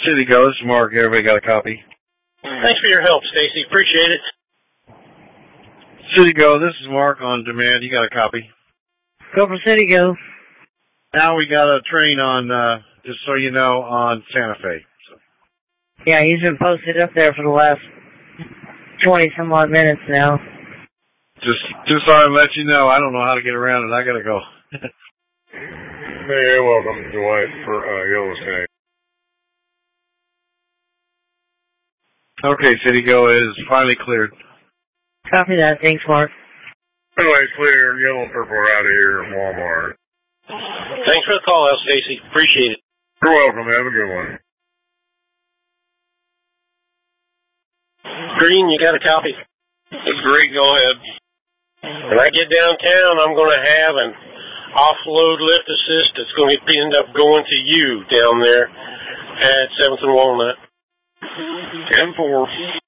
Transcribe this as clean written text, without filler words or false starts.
City Go, this is Mark. Everybody got a copy? Thanks for your help, Stacy. Appreciate it. City Go, this is Mark on demand. You got a copy? Go for City Go. Now we got a train on, just so you know, on Santa Fe. So. Yeah, he's been posted up there for the last 20-some odd minutes now. Just thought I'd let you know. I don't know how to get around it. I gotta go. Hey, welcome, Dwight, for Yellowstone. Okay, City Go is finally cleared. Copy that. Thanks, Mark. Anyway, clear. Yellow and purple are out of here at Walmart. Thanks for the call out, Stacy. Appreciate it. You're welcome. Have a good one. Green, you got a copy? Green, go ahead. When I get downtown, I'm going to have an offload lift assist that's going to end up going to you down there at 7th and Walnut. 10-4.